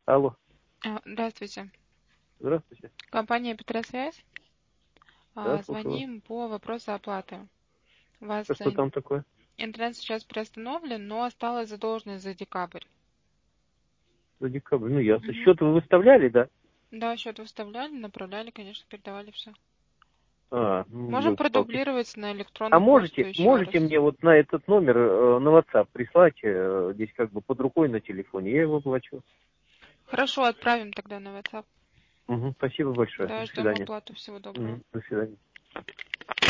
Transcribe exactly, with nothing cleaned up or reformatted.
Алло. А, Здравствуйте. Здравствуйте. Компания Петросвязь. Да, А, слушаю вас. Звоним по вопросу оплаты. У вас А что э, там такое? интернет сейчас приостановлен, но осталась задолженность за декабрь. За декабрь. Ну, ясно. Мгм. Счет вы выставляли, да? Да, счет выставляли, направляли, конечно, передавали все. А, ну, Можем елки-палки. продублировать на А электронную почту можете, еще можете раз. мне вот на этот номер э, на WhatsApp прислать, э, здесь как бы под рукой на телефоне, я его плачу. Хорошо, отправим тогда на WhatsApp. Угу, спасибо большое. Да, До ждем свидания. оплату. Всего доброго. Мгм, до свидания.